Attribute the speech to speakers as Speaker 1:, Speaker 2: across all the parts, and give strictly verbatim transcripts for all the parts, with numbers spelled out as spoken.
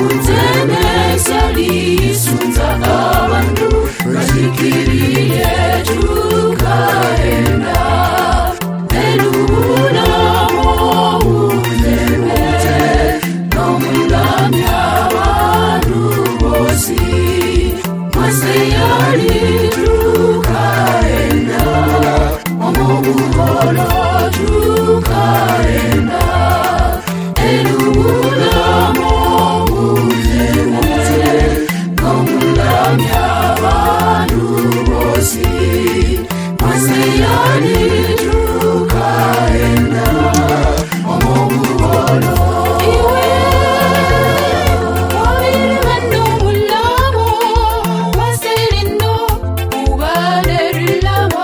Speaker 1: Obutene sali sunza abantu Basikiriye tukaenda Eluna moutene Nomundanya abantu bosi Maseyali tukaenda Omobuholo tukaenda Eluna moutene Nomundanya abantu bosi Maseyali tukaenda Omobuholo Iwe Wabiri mando mulamo Waselino Ubaderilama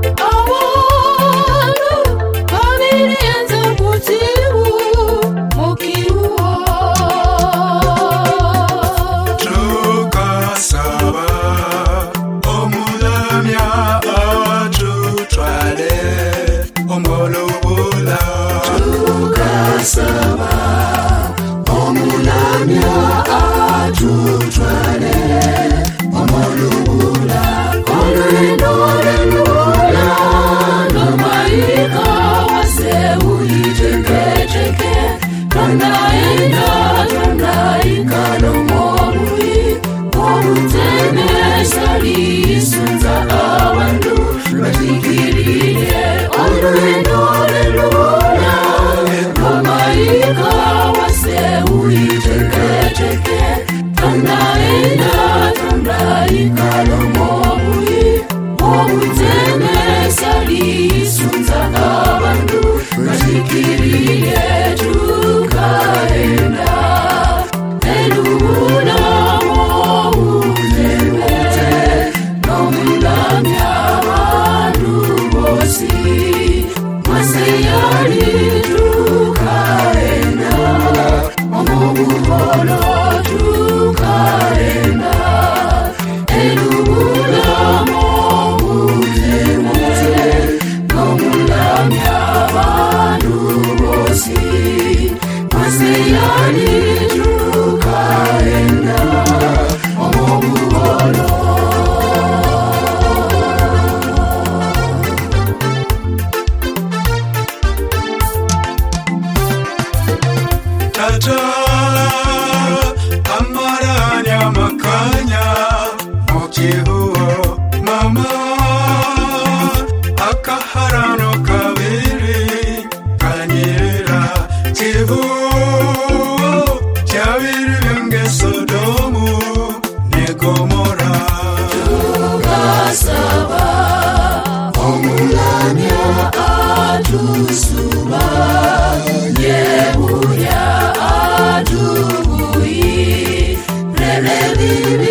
Speaker 1: Awanu Wabiri yanza kutibu Mokiruo
Speaker 2: Tukasaba Omulamya atutwale Omolobula
Speaker 1: Tukasaba Omulamya atutwale Omolobula Olwendo lw'endola Nomaika wase uiteketeke Tondaenda tondaika lomobuli Obutene sali sunza abantu Basikiriye olwendo lw'endola Nomaika wase uiteketeke Tondaenda tondaika lomobuli Obutene sali sunza abantu Basikiriye tukaenda Eluna moutene Nomundanya abantu bosi Maseyali tukaenda Omobuholo tukaenda Eluna moutene Nomundanya abantu bosi Maseyali tukaenda Omobuholo
Speaker 2: Tata Amaranya makanya Mokihuo Mama Akaharano kabiri Kanyira Kihuo Chabiri vyange Sodomu Negomora
Speaker 1: Tukasaba Omulamya atusuba Yebuya atubuyi Relevibi